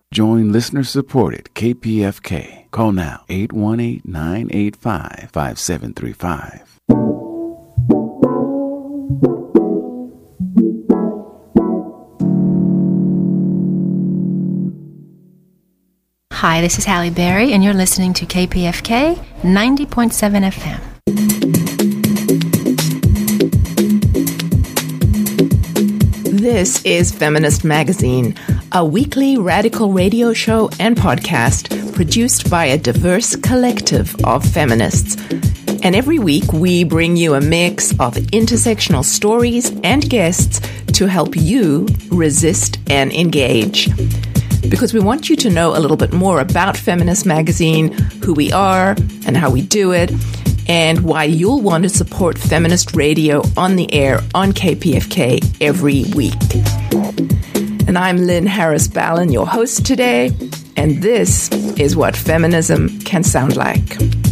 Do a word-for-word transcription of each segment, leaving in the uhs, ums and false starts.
Join listener-supported K P F K. Call now, eight one eight, nine eight five, five seven three five. Hi, this is Halle Berry, and you're listening to K P F K ninety point seven F M. This is Feminist Magazine, a weekly radical radio show and podcast produced by a diverse collective of feminists. And every week we bring you a mix of intersectional stories and guests to help you resist and engage. Because we want you to know a little bit more about Feminist Magazine, who we are and how we do it, and why you'll want to support feminist radio on the air on K P F K every week. And I'm Lynn Harris Ballin, your host today, and this is what feminism can sound like.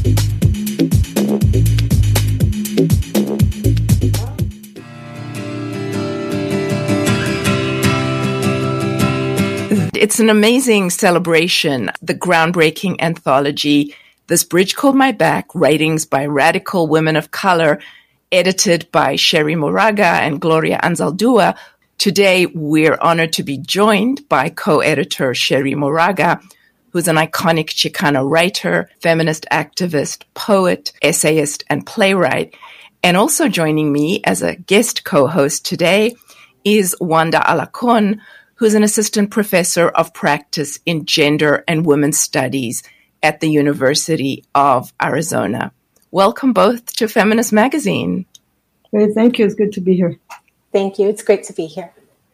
It's an amazing celebration, the groundbreaking anthology, This Bridge Called My Back, Writings by Radical Women of Color, edited by Sherry Moraga and Gloria Anzaldúa. Today, we're honored to be joined by co-editor Sherry Moraga, who's an iconic Chicana writer, feminist activist, poet, essayist, and playwright. And also joining me as a guest co-host today is Wanda Alacon, who's an assistant professor of practice in gender and women's studies at the University of Arizona. Welcome both to Feminist Magazine. Hey, thank you. It's good to be here. Thank you. It's great to be here.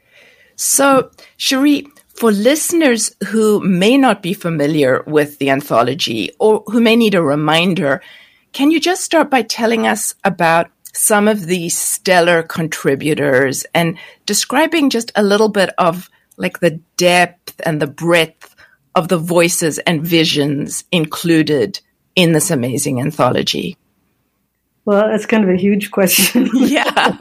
So, Sherry, for listeners who may not be familiar with the anthology or who may need a reminder, can you just start by telling us about some of the stellar contributors and describing just a little bit of like the depth and the breadth of the voices and visions included in this amazing anthology? Well, that's kind of a huge question. Yeah.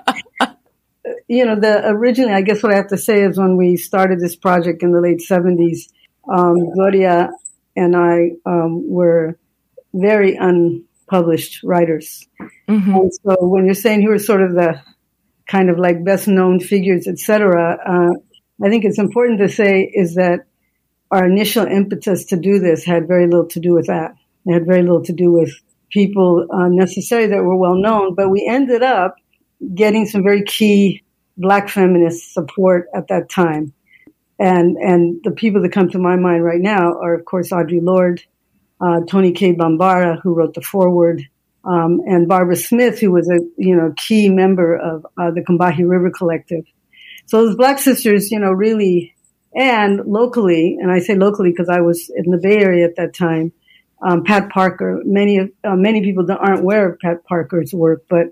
You know, the originally, I guess what I have to say is when we started this project in the late seventies, um, Gloria and I um, were very unpublished writers. Mm-hmm. And so when you're saying who are sort of the kind of like best known figures, et cetera, uh, I think it's important to say is that our initial impetus to do this had very little to do with that. It had very little to do with people uh, necessarily that were well known, but we ended up getting some very key Black feminist support at that time. And and the people that come to my mind right now are, of course, Audre Lorde, uh, Toni Cade Bambara, who wrote the foreword, um, and Barbara Smith, who was a you know key member of uh, the Combahee River Collective. So those Black sisters, you know, really, and locally, and I say locally because I was in the Bay Area at that time, um, Pat Parker, many of, uh, many people that aren't aware of Pat Parker's work, but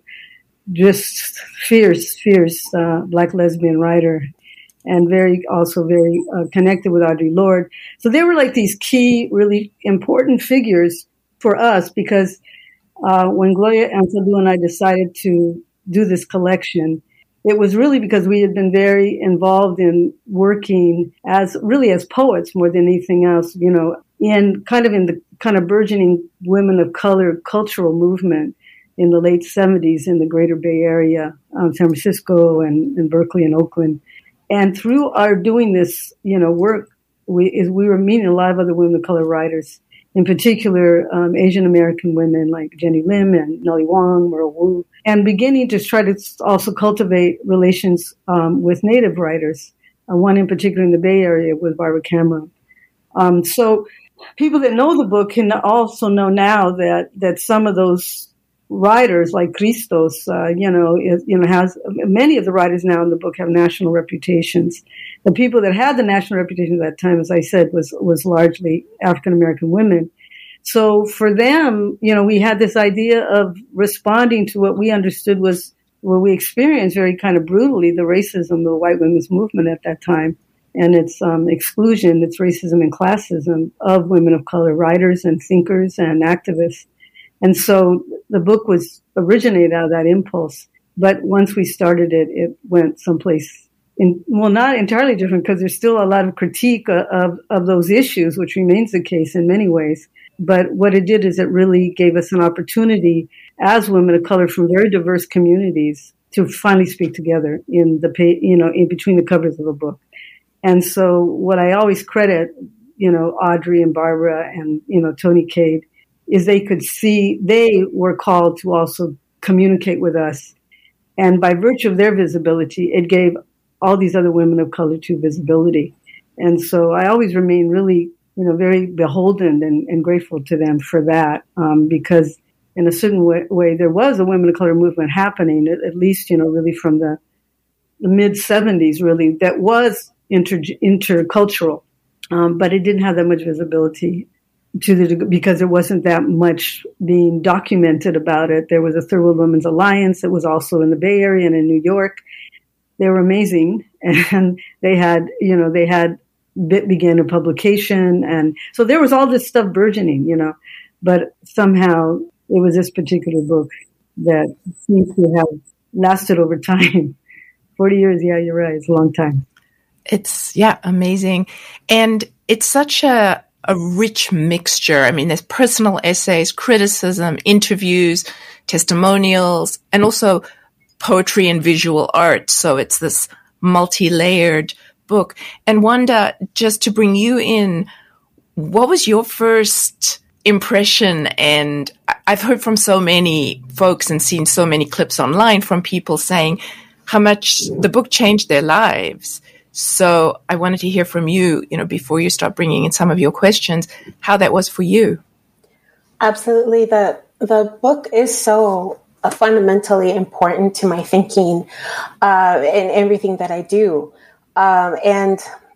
just fierce, fierce, uh, Black lesbian writer and very, also very uh, connected with Audre Lorde. So they were like these key, really important figures for us because, uh, when Gloria Anzaldúa and I decided to do this collection, it was really because we had been very involved in working as really as poets more than anything else, you know, in kind of in the kind of burgeoning women of color cultural movement in the late seventies in the greater Bay Area, um, San Francisco and, and Berkeley and Oakland. And through our doing this, you know, work, we, is we were meeting a lot of other women of color writers, in particular, um, Asian American women like Jenny Lim and Nellie Wong, Merle Wu, and beginning to try to also cultivate relations um, with Native writers, uh, one in particular in the Bay Area with Barbara Cameron. Um, so people that know the book can also know now that that some of those writers like Christos, uh, you know, is, you know, has many of the writers now in the book have national reputations. The people that had the national reputation at that time, as I said, was was largely African American women. So for them, you know, we had this idea of responding to what we understood was what we experienced very kind of brutally, the racism of the white women's movement at that time and its um, exclusion, its racism and classism of women of color writers and thinkers and activists. And so the book was originated out of that impulse. But once we started it, it went someplace in, well, not entirely different because there's still a lot of critique of, of, of those issues, which remains the case in many ways. But what it did is it really gave us an opportunity as women of color from very diverse communities to finally speak together in the, you know, in between the covers of a book. And so what I always credit, you know, Audrey and Barbara and, you know, Toni Cade is they could see, they were called to also communicate with us. And by virtue of their visibility, it gave all these other women of color too visibility. And so I always remain really, you know, very beholden and, and grateful to them for that, um, because in a certain way, way, there was a women of color movement happening, at, at least, you know, really from the, the mid seventies, really, that was inter, intercultural, um, but it didn't have that much visibility to the because there wasn't that much being documented about it. There was a Third World Women's Alliance that was also in the Bay Area and in New York. They were amazing, and they had, you know, they had Bit began a publication, and so there was all this stuff burgeoning, you know, but somehow it was this particular book that seems to have lasted over time. forty years, yeah, you're right, it's a long time. It's, yeah, amazing. And it's such a, a rich mixture. I mean, there's personal essays, criticism, interviews, testimonials, and also poetry and visual art. So it's this multi-layered book. And Wanda, just to bring you in, what was your first impression? And I've heard from so many folks and seen so many clips online from people saying how much the book changed their lives. So I wanted to hear from you, you know, before you start bringing in some of your questions, how that was for you. Absolutely. The, the book is so uh, fundamentally important to my thinking uh, and everything that I do. Um, and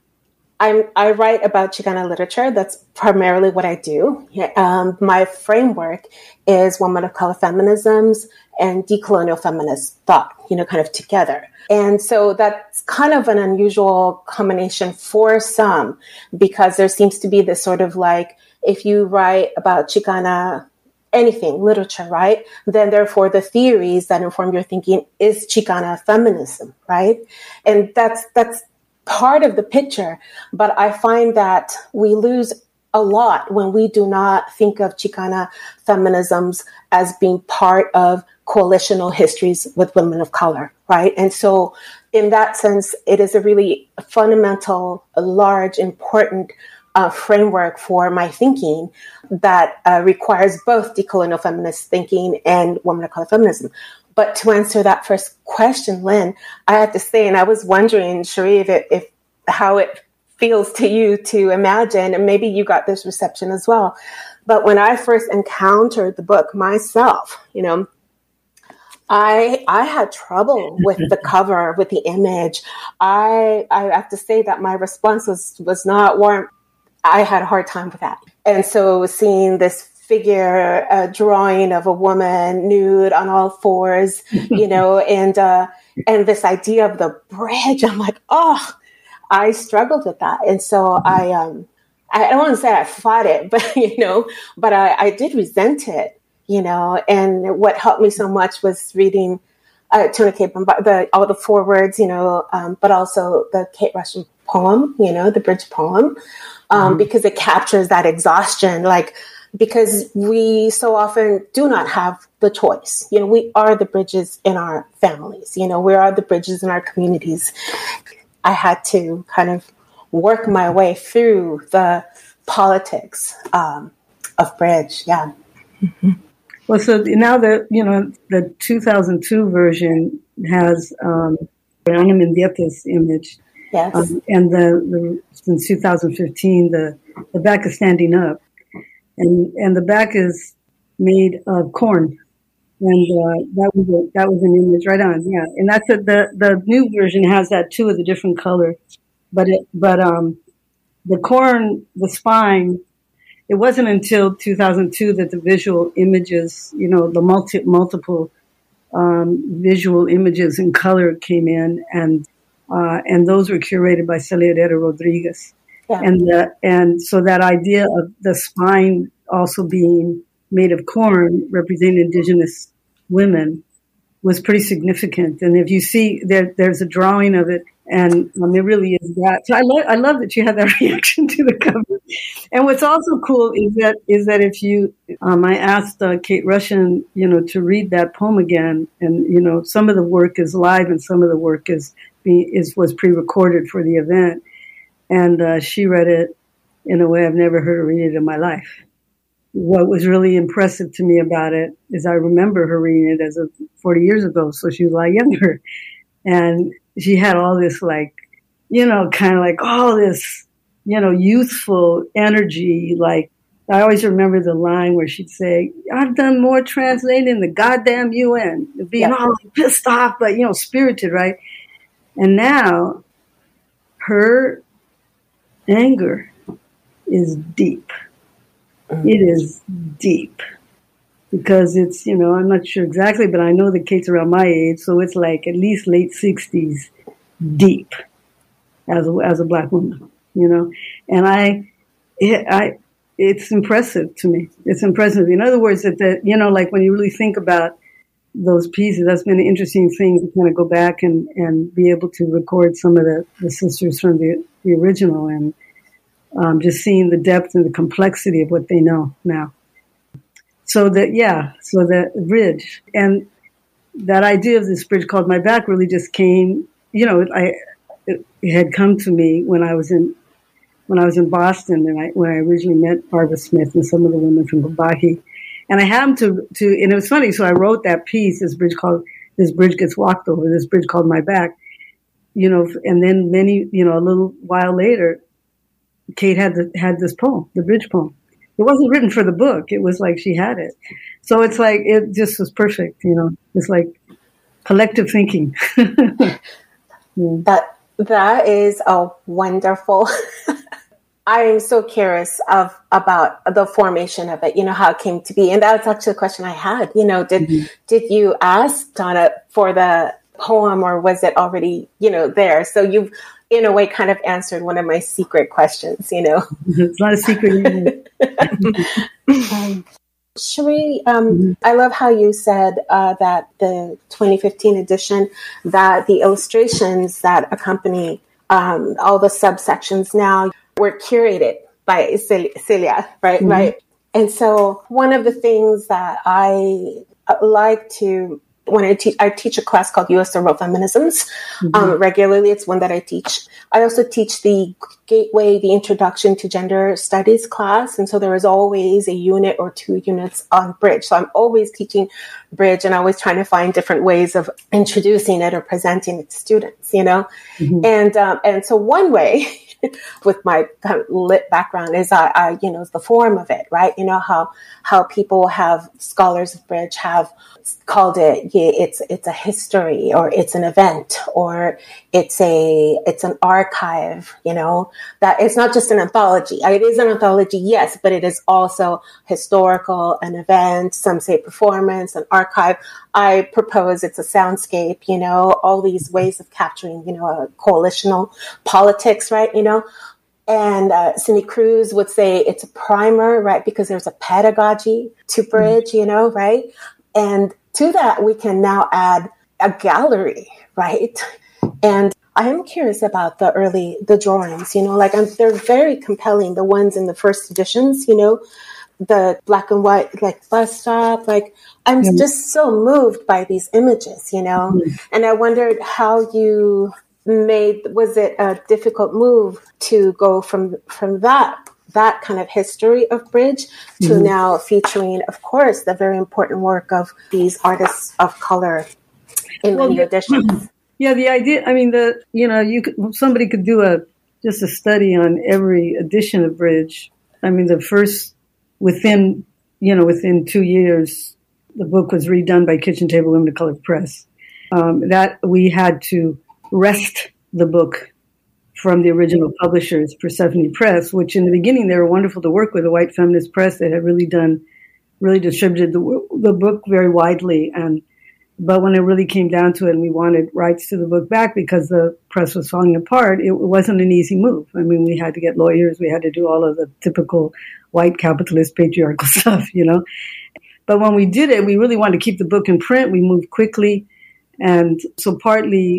I'm, I write about Chicana literature. That's primarily what I do. Um, my framework is women of color feminisms and decolonial feminist thought, you know, kind of together. And so that's kind of an unusual combination for some, because there seems to be this sort of like, if you write about Chicana anything, literature, right, then therefore the theories that inform your thinking is Chicana feminism, right? And that's, that's part of the picture. But I find that we lose a lot when we do not think of Chicana feminisms as being part of coalitional histories with women of color, right? And so in that sense, it is a really fundamental, a large, important uh, framework for my thinking that uh, requires both decolonial feminist thinking and women of color feminism. But to answer that first question, Lynn, I have to say, and I was wondering, Sharif, if, if how it feels to you to imagine, and maybe you got this reception as well. But when I first encountered the book myself, you know, I I had trouble with the cover, with the image. I I have to say that my response was, was not warm. I had a hard time with that. And so seeing this figure, uh, drawing of a woman nude on all fours, you know, and uh, and this idea of the bridge, I'm like, oh, I struggled with that. And so I um I don't want to say I fought it, but, you know, but I, I did resent it. You know, and what helped me so much was reading uh, Toni Cade Bambara, the all the forewords, you know, um, but also the Kate Rushing poem, you know, the bridge poem, um, mm-hmm. because it captures that exhaustion, like, because we so often do not have the choice. You know, we are the bridges in our families, you know, we are the bridges in our communities. I had to kind of work my way through the politics um, of bridge. Yeah. Mm-hmm. Well, so now that, you know, the two thousand two version has um, Ana Mendieta's image. Yes. Um, and the, the since two thousand fifteen, the, the back is standing up. And and the back is made of corn. And uh, that was a, that was an image right on, yeah. And that's a, the the new version has that too, with a different color. But it, but um, the corn, the spine. It wasn't until two thousand two that the visual images, you know, the multi, multiple um, visual images in color came in, and uh, and those were curated by Celia Herrera Rodriguez. Yeah. And uh, and so that idea of the spine also being made of corn, representing indigenous women, was pretty significant. And if you see, there, there's a drawing of it And um, it really is that. So I love I love that you had that reaction to the cover. And what's also cool is that is that if you, um, I asked uh, Kate Rushin, you know, to read that poem again, and you know, some of the work is live and some of the work is is was pre-recorded for the event, and uh, she read it in a way I've never heard her read it in my life. What was really impressive to me about it is I remember her reading it as of forty years ago, so she was a lot younger, and she had all this, like, you know, kind of like all this, you know, youthful energy. Like, I always remember the line where she'd say, I've done more translating than the goddamn U N, being yeah. all pissed off, but, you know, spirited, right? And now her anger is deep. Mm-hmm. It is deep. Because it's, you know, I'm not sure exactly, but I know that Kate's around my age, so it's like at least late sixties, deep, as a, as a black woman, you know. And I, it, I, it's impressive to me. It's impressive. In other words, that, that you know, like when you really think about those pieces, that's been an interesting thing to kind of go back and, and be able to record some of the, the sisters from the, the original, and um, just seeing the depth and the complexity of what they know now. So that, yeah, so that bridge and that idea of this bridge called My Back really just came, you know, I, it, it had come to me when I was in, when I was in Boston, and I, when I originally met Barbara Smith and some of the women from Babahi. And I happened to, to, and it was funny. So I wrote that piece, this bridge called, this bridge gets walked over, this bridge called My Back, you know, and then many, you know, a little while later, Kate had the, had this poem, the bridge poem. It wasn't written for the book. It was like she had it. So it's like, it just was perfect, you know. It's like collective thinking. yeah. That That is a wonderful... I am so curious of about the formation of it, you know, how it came to be. And that's actually a question I had. You know, did mm-hmm. did you ask Donna for the poem, or was it already, you know, there? So you've, in a way, kind of answered one of my secret questions, you know. It's not a secret. um, Cherie, um, mm-hmm. I love how you said uh, that the twenty fifteen edition, that the illustrations that accompany um, all the subsections now were curated by Celia, right? Mm-hmm. Right. And so one of the things that I like to, when I teach, I teach a class called U S Eurofeminisms mm-hmm. um, regularly. It's one that I teach. I also teach the Gateway, the Introduction to Gender Studies class. And so there is always a unit or two units on Bridge. So I'm always teaching Bridge and always trying to find different ways of introducing it or presenting it to students, you know? Mm-hmm. And, um, and so one way with my kind of lit background is, I, I, you know, is the form of it, right? You know, how, how people have, scholars of Bridge have called it, yeah, it's, it's a history, or it's an event, or it's a, it's an archive, you know, that it's not just an anthology. It is an anthology, yes, but it is also historical, an event, some say performance, an archive. I propose it's a soundscape, you know, all these ways of capturing, you know, a coalitional politics, right? You know, and uh, Cindy Cruz would say it's a primer, right? Because there's a pedagogy to Bridge, mm-hmm. you know, right? And to that, we can now add a gallery, right? And I am curious about the early, the drawings, you know, like I'm, they're very compelling. The ones in the first editions, you know, the black and white, like bus stop, like I'm mm-hmm. just so moved by these images, you know, mm-hmm. and I wondered how you made, was it a difficult move to go from, from that, that kind of history of Bridge to mm-hmm. now featuring, of course, the very important work of these artists of color in well, many yeah, editions? Yeah, the idea, I mean, the, you know, you could, somebody could do a, just a study on every edition of Bridge. I mean, the first, within, you know, within two years, the book was redone by Kitchen Table Women of Color Press. Um, that we had to wrest the book from the original publishers, Persephone Press, which in the beginning they were wonderful to work with, a white feminist press that had really done, really distributed the, the book very widely. And but when it really came down to it, and we wanted rights to the book back because the press was falling apart, it wasn't an easy move. I mean, we had to get lawyers, we had to do all of the typical white capitalist patriarchal stuff, you know. But when we did it, we really wanted to keep the book in print. We moved quickly, and so partly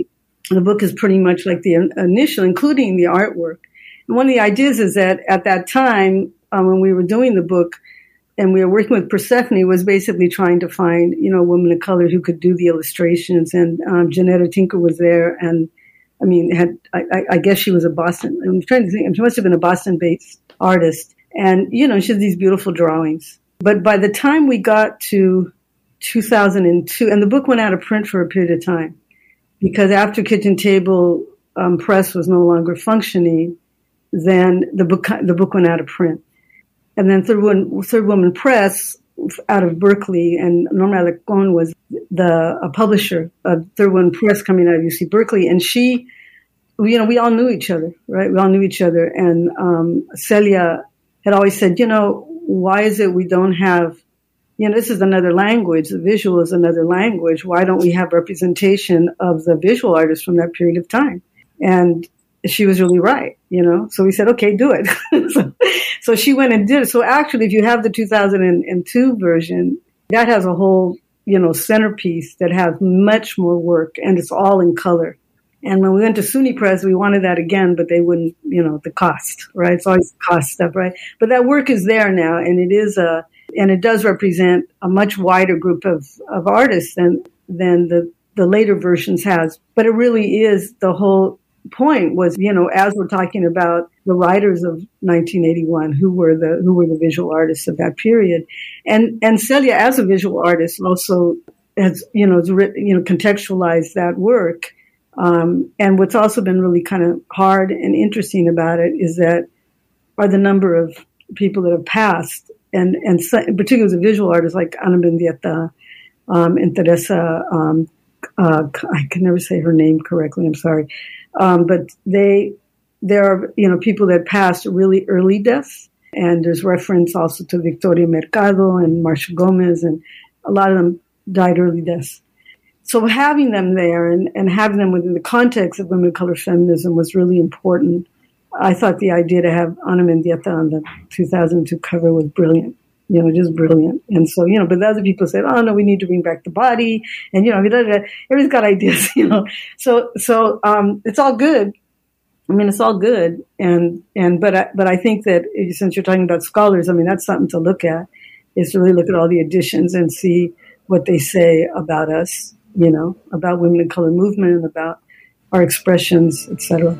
The book is pretty much like the initial, including the artwork. And one of the ideas is that at that time, um, when we were doing the book and we were working with Persephone, was basically trying to find, you know, a woman of color who could do the illustrations. And um, Janetta Tinker was there. And I mean, had I, I guess she was a Boston, I'm trying to think, she must have been a Boston-based artist. And, you know, she had these beautiful drawings. But by the time we got to two thousand two, and the book went out of print for a period of time, because after Kitchen Table um, Press was no longer functioning, then the book the book went out of print. And then Third Woman, Third Woman Press out of Berkeley, and Norma Alarcón was the a publisher of Third Woman Press coming out of U C Berkeley. And she, you know, we all knew each other, right? We all knew each other. And um, Celia had always said, you know, why is it we don't have, you know, this is another language. The visual is another language. Why don't we have representation of the visual artists from that period of time? And she was really right, you know. So we said, okay, do it. so, so she went and did it. So actually, if you have the two thousand two version, that has a whole, you know, centerpiece that has much more work, and it's all in color. And when we went to SUNY Press, we wanted that again, but they wouldn't, you know, the cost, right? It's always cost stuff, right? But that work is there now, and it is a, and it does represent a much wider group of, of artists than than the, the later versions has. But it really is, the whole point was, you know, as we're talking about the writers of nineteen eighty-one, who were the who were the visual artists of that period, and and Celia as a visual artist also has, you know, has written, you know, contextualized that work. Um, and what's also been really kind of hard and interesting about it is that are the number of people that have passed, and and so, particularly as a visual artist like Ana Mendieta um, and Teresa. Um, uh, I can never say her name correctly. I'm sorry, um, but they there are, you know, people that passed really early deaths, and there's reference also to Victoria Mercado and Marcia Gomez, and a lot of them died early deaths. So having them there and, and having them within the context of women of color feminism was really important. I thought the idea to have Ana Mendieta on the two thousand two cover was brilliant, you know, just brilliant. And so, you know, but the other people said, oh, no, we need to bring back the body. And, you know, everybody's got ideas, you know. So, so um, it's all good. I mean, it's all good. And, and but, I, but I think that since you're talking about scholars, I mean, that's something to look at, is to really look at all the editions and see what they say about us, you know, about women in color movement, about our expressions, et cetera.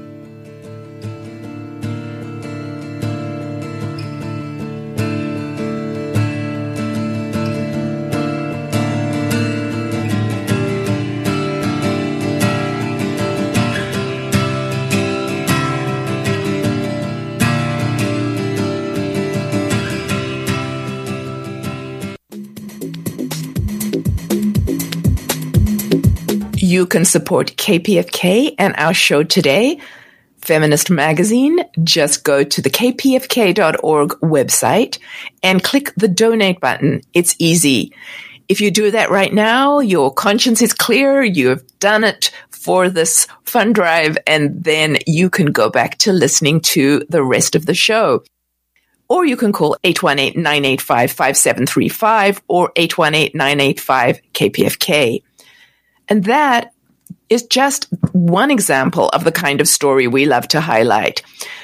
You can support K P F K and our show today, Feminist Magazine. Just go to the k p f k dot org website and click the donate button. It's easy. If you do that right now, your conscience is clear. You have done it for this fund drive, and then you can go back to listening to the rest of the show. Or you can call eight one eight, nine eight five, five seven three five or eight one eight, nine eight five, K P F K. And that is just one example of the kind of story we love to highlight.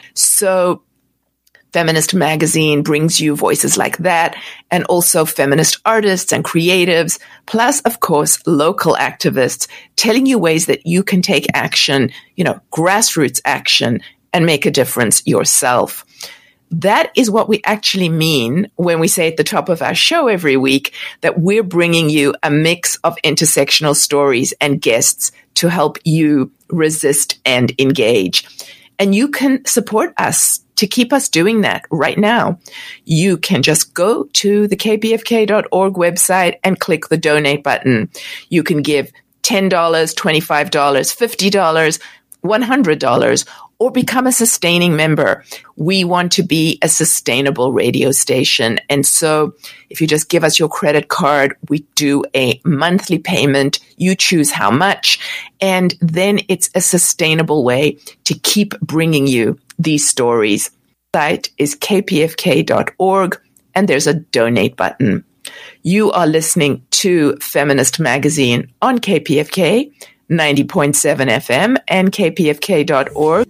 So Feminist Magazine brings you voices like that, and also feminist artists and creatives, plus, of course, local activists telling you ways that you can take action, you know, grassroots action, and make a difference yourself. That is what we actually mean when we say at the top of our show every week that we're bringing you a mix of intersectional stories and guests to help you resist and engage. And you can support us to keep us doing that right now. You can just go to the k p f k dot org website and click the donate button. You can give ten dollars, twenty-five dollars, fifty dollars, one hundred dollars, or become a sustaining member. We want to be a sustainable radio station. And so if you just give us your credit card, we do a monthly payment. You choose how much. And then it's a sustainable way to keep bringing you these stories. The site is k p f k dot org, and there's a donate button. You are listening to Feminist Magazine on K P F K ninety point seven F M and K P F K dot org.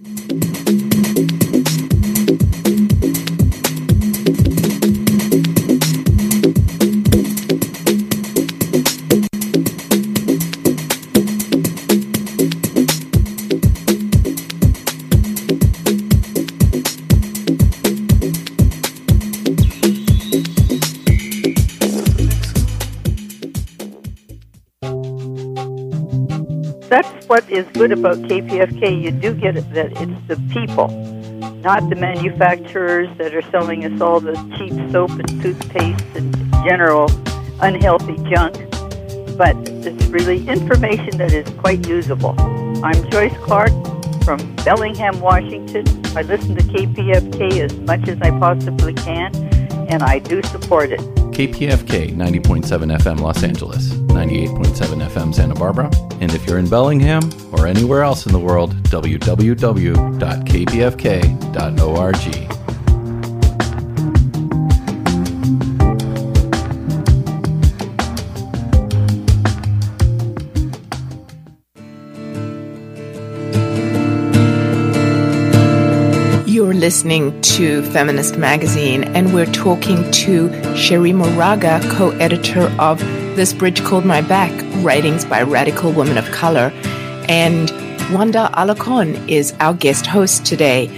That's what is good about K P F K. You do get it, that it's the people, not the manufacturers that are selling us all the cheap soap and toothpaste and general unhealthy junk, but it's really information that is quite usable. I'm Joyce Clark from Bellingham, Washington. I listen to K P F K as much as I possibly can, and I do support it. K P F K ninety point seven F M Los Angeles, ninety-eight point seven F M Santa Barbara, and if you're in Bellingham or anywhere else in the world, w w w dot k p f k dot org. You're listening to Feminist Magazine, and we're talking to Cherríe Moraga, co-editor of This Bridge Called My Back, Writings by Radical Women of Color, and Wanda Alarcón is our guest host today.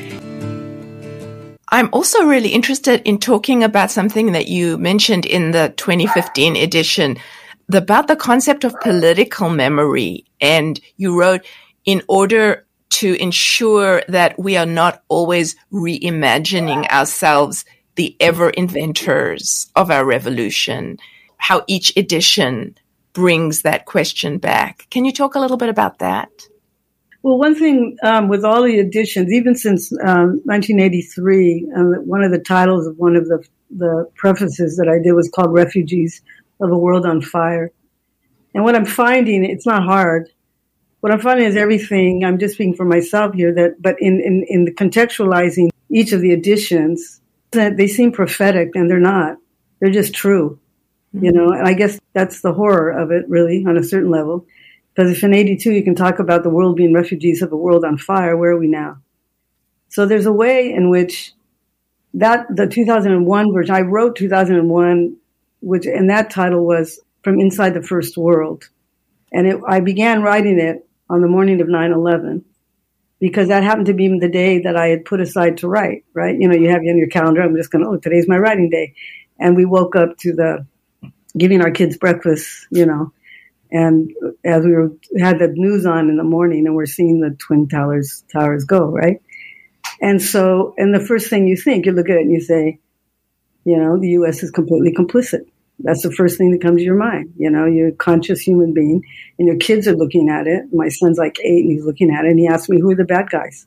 I'm also really interested in talking about something that you mentioned in the twenty fifteen edition, the, about the concept of political memory. And you wrote, in order to ensure that we are not always reimagining ourselves, the ever inventors of our revolution, how each edition brings that question back. Can you talk a little bit about that? Well, one thing um, with all the editions, even since um, nineteen eighty-three, uh, one of the titles of one of the, the prefaces that I did was called Refugees of a World on Fire. And what I'm finding, it's not hard. What I'm finding is everything, I'm just speaking for myself here, that, but in, in, in the contextualizing each of the editions, that they seem prophetic, and they're not. They're just true, mm-hmm. you know, and I guess that's the horror of it, really, on a certain level. Because if in eighty-two you can talk about the world being refugees of a world on fire, where are we now? So there's a way in which that, the two thousand one version, I wrote two thousand one, which, and that title was From Inside the First World. And it, I began writing it on the morning of nine eleven, because that happened to be the day that I had put aside to write, right? You know, you have it on your calendar. I'm just going, oh, today's my writing day. And we woke up to the giving our kids breakfast, you know, and as we were, had the news on in the morning, and we're seeing the Twin Towers, towers go, right? And so, and the first thing you think, you look at it and you say, you know, the U S is completely complicit. That's the first thing that comes to your mind. You know, you're a conscious human being, and your kids are looking at it. My son's like eight, and he's looking at it, and he asks me, who are the bad guys?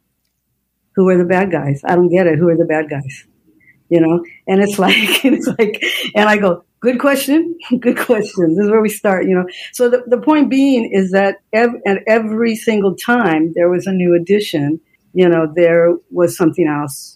Who are the bad guys? I don't get it. Who are the bad guys? You know, and it's like, it's like, and I go, good question, good question. This is where we start, you know. So the, the point being is that ev- at every single time there was a new edition, you know, there was something else.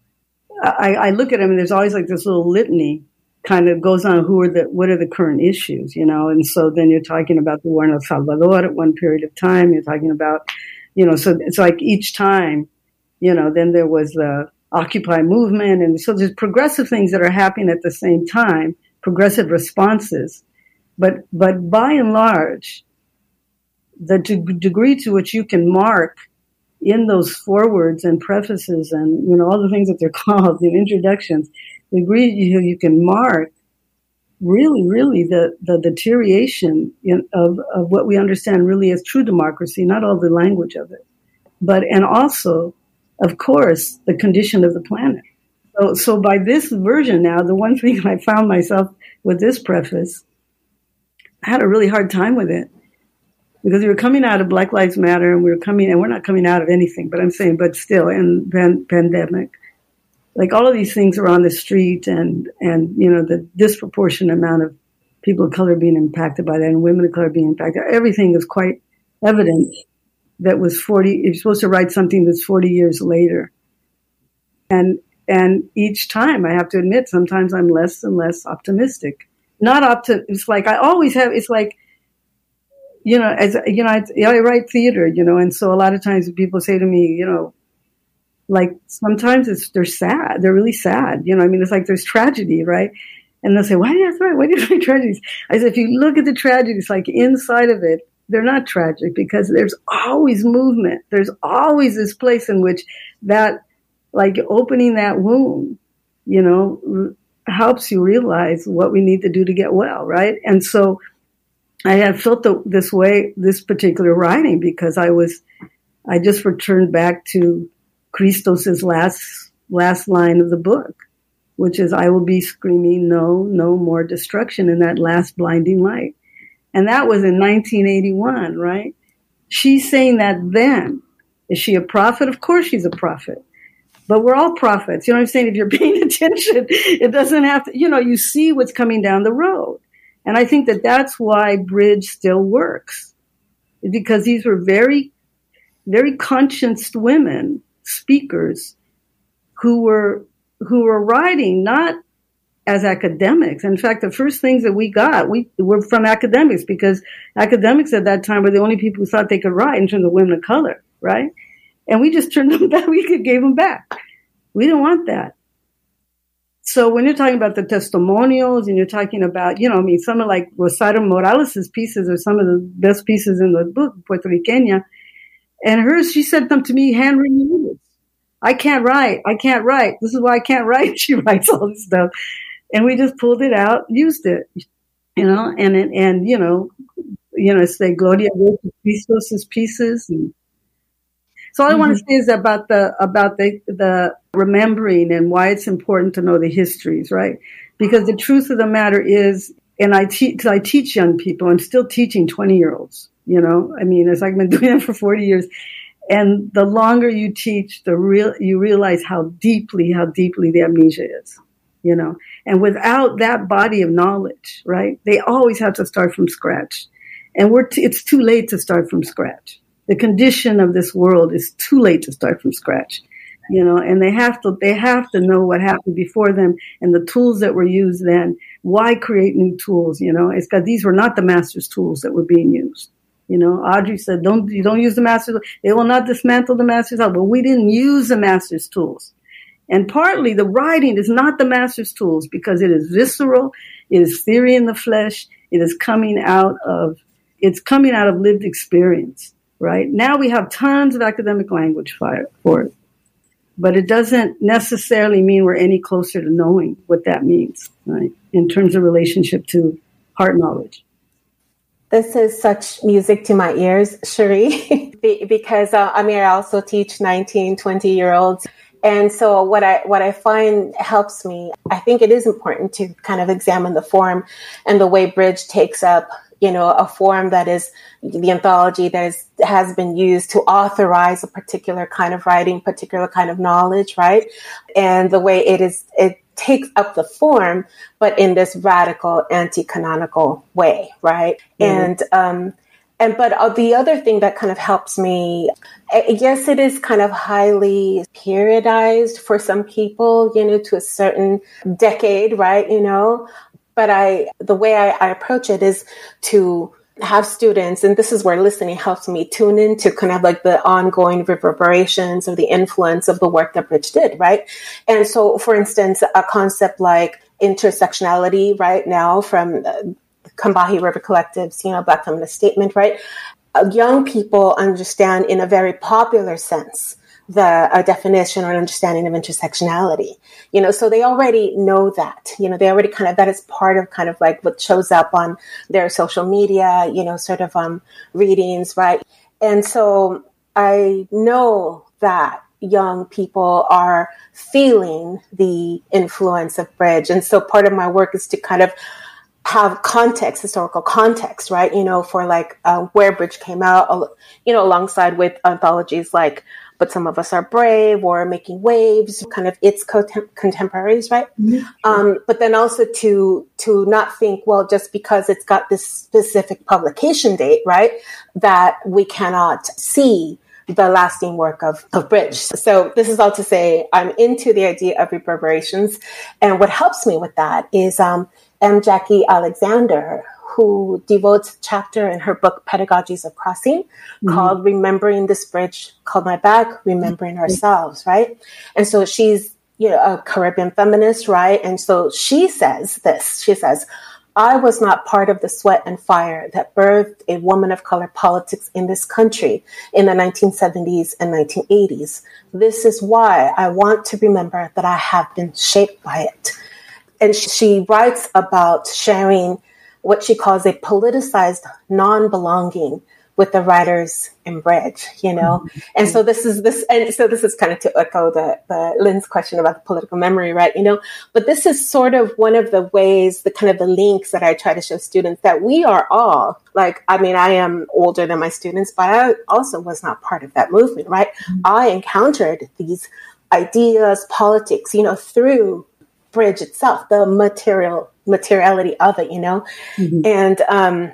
I, I look at them, and there's always like this little litany kind of goes on, who are the, what are the current issues, you know? And so then you're talking about the war in El Salvador at one period of time. You're talking about, you know, so it's like each time, you know, then there was the Occupy movement. And so there's progressive things that are happening at the same time, progressive responses. But, but by and large, the de- degree to which you can mark in those forewords and prefaces and, you know, all the things that they're called, the introductions, the degree you, you can mark really, really the, the deterioration in, of, of what we understand really as true democracy, not all the language of it, but, and also, of course, the condition of the planet. So, so by this version now, the one thing I found myself with this preface, I had a really hard time with it, because we were coming out of Black Lives Matter, and we were coming, and we're not coming out of anything, but I'm saying, but still, in pan- pandemic, like all of these things are on the street, and, and, you know, the disproportionate amount of people of color being impacted by that, and women of color being impacted. Everything is quite evident that was forty, you're supposed to write something that's forty years later. And, and each time I have to admit, sometimes I'm less and less optimistic. Not opti- it's like, I always have, it's like, you know, as you know, I, I write theater, you know, and so a lot of times people say to me, you know, like sometimes it's they're sad, they're really sad, you know. I mean, it's like there's tragedy, right? And they'll say, "Why do you write? Why do you write tragedies?" I said, if you look at the tragedies, like inside of it, they're not tragic because there's always movement. There's always this place in which that, like opening that wound, you know, helps you realize what we need to do to get well, right? And so I had felt the, this way, this particular writing, because I was, I just returned back to Christos's last, last line of the book, which is, I will be screaming, no, no more destruction in that last blinding light. And that was in nineteen eighty-one, right? She's saying that then. Is she a prophet? Of course she's a prophet. But we're all prophets. You know what I'm saying? If you're paying attention, it doesn't have to, you know, you see what's coming down the road. And I think that that's why Bridge still works. Because these were very, very conscienced women, speakers, who were, who were writing not as academics. In fact, the first things that we got, we were from academics, because academics at that time were the only people who thought they could write in terms of women of color, right? And we just turned them back. We gave them back. We didn't want that. So when you're talking about the testimonials and you're talking about, you know, I mean, some of like Rosario Morales' pieces are some of the best pieces in the book, Puerto Riqueña. And hers, she sent them to me handwritten notes. I can't write. I can't write. This is why I can't write. She writes all this stuff. And we just pulled it out, used it, you know, and, and, and you know, you know, it's like Gloria Christos's pieces. And so all mm-hmm. I want to say is about the, about the, the remembering and why it's important to know the histories, right? Because the truth of the matter is, and I teach, cause I teach young people, I'm still teaching twenty year olds, you know, I mean, it's like I've been doing it for forty years. And the longer you teach, the real, you realize how deeply, how deeply the amnesia is. You know, and without that body of knowledge, right, they always have to start from scratch. And we're t- it's too late to start from scratch. The condition of this world is too late to start from scratch, you know, and they have to, they have to know what happened before them and the tools that were used then. Why create new tools? You know, it's because these were not the master's tools that were being used. You know, Audrey said, don't, you don't use the master's, they will not dismantle the master's tools, but we didn't use the master's tools. And partly the writing is not the master's tools because it is visceral, it is theory in the flesh, it is coming out of, it's coming out of lived experience, right? Now we have tons of academic language for it, but it doesn't necessarily mean we're any closer to knowing what that means, right? In terms of relationship to heart knowledge. This is such music to my ears, Cherie, because uh, I mean, I also teach nineteen, twenty year olds. And so what I what I find helps me, I think it is important to kind of examine the form and the way Bridge takes up, you know, a form that is the anthology that is, has been used to authorize a particular kind of writing, particular kind of knowledge, right? And the way it is, it takes up the form, but in this radical anti-canonical way, right? Mm-hmm. And, um, And, but uh, the other thing that kind of helps me, yes, it is kind of highly periodized for some people, you know, to a certain decade, right? You know, but I, the way I, I approach it is to have students, and this is where listening helps me tune into kind of like the ongoing reverberations of the influence of the work that Bridge did, right? And so, for instance, a concept like intersectionality right now from uh, Combahee River Collective's, you know, Black Feminist Statement, right? Uh, young people understand in a very popular sense the a definition or an understanding of intersectionality, you know, so they already know that, you know, they already kind of, that is part of kind of like what shows up on their social media, you know, sort of um, readings, right? And so I know that young people are feeling the influence of Bridge. And so part of my work is to kind of have context, historical context, right? You know, for like uh, where Bridge came out, you know, alongside with anthologies like But Some of Us Are Brave or Making Waves, kind of its contem- contemporaries, right? Mm-hmm. Um, but then also to to not think, well, just because it's got this specific publication date, right, that we cannot see the lasting work of, of Bridge. So this is all to say I'm into the idea of reverberations. And what helps me with that is um, M. Jackie Alexander, who devotes a chapter in her book, Pedagogies of Crossing, mm-hmm. called Remembering This Bridge Called My Back, Remembering Ourselves, right? And so she's, you know, a Caribbean feminist, right? And so she says this, she says, I was not part of the sweat and fire that birthed a woman of color politics in this country in the nineteen seventies and nineteen eighties. This is why I want to remember that I have been shaped by it. And she writes about sharing what she calls a politicized non-belonging with the writers in Bridge, you know? Mm-hmm. And so this is this, and so this is kind of to echo the, the Lynn's question about the political memory, right? You know, but this is sort of one of the ways, the kind of the links that I try to show students that we are all, like, I mean, I am older than my students, but I also was not part of that movement, right? Mm-hmm. I encountered these ideas, politics, you know, through Bridge itself, the material, materiality of it, you know? Mm-hmm. And, um,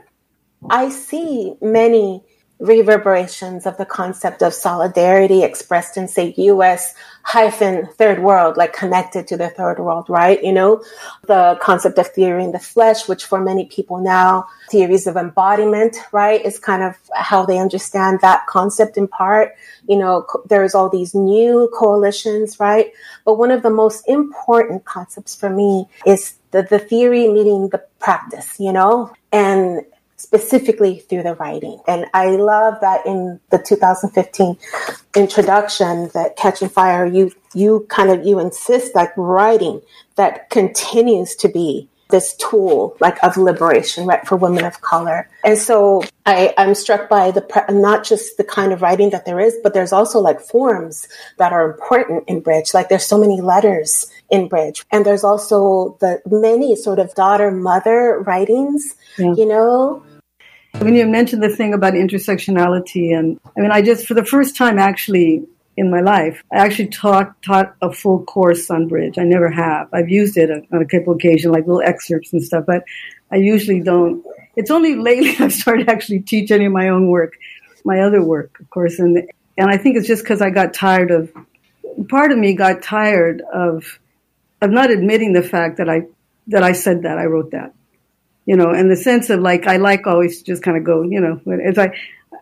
I see many reverberations of the concept of solidarity expressed in, say, U S hyphen third world, like connected to the third world, right? You know, the concept of theory in the flesh, which for many people now, theories of embodiment, right, is kind of how they understand that concept in part. You know, co- there's all these new coalitions, right? But one of the most important concepts for me is the, the theory meeting the practice, you know, and specifically through the writing. And I love that in the two thousand fifteen introduction that Catching Fire, you you kind of, you insist like writing that continues to be this tool like of liberation, right, for women of color. And so I, I'm struck by the pre- not just the kind of writing that there is, but there's also like forms that are important in Bridge. Like there's so many letters in Bridge. And there's also the many sort of daughter-mother writings, yeah. you know. When you mentioned the thing about intersectionality, and I mean, I just, for the first time actually in my life, I actually taught taught a full course on Bridge. I never have. I've used it on a couple occasions, like little excerpts and stuff, but I usually don't. It's only lately I've started to actually teach any of my own work, my other work, of course. And, and I think it's just because I got tired of, part of me got tired of, of not admitting the fact that I, that I said that, I wrote that. You know, in the sense of like, I like always to just kind of go, you know, it's like,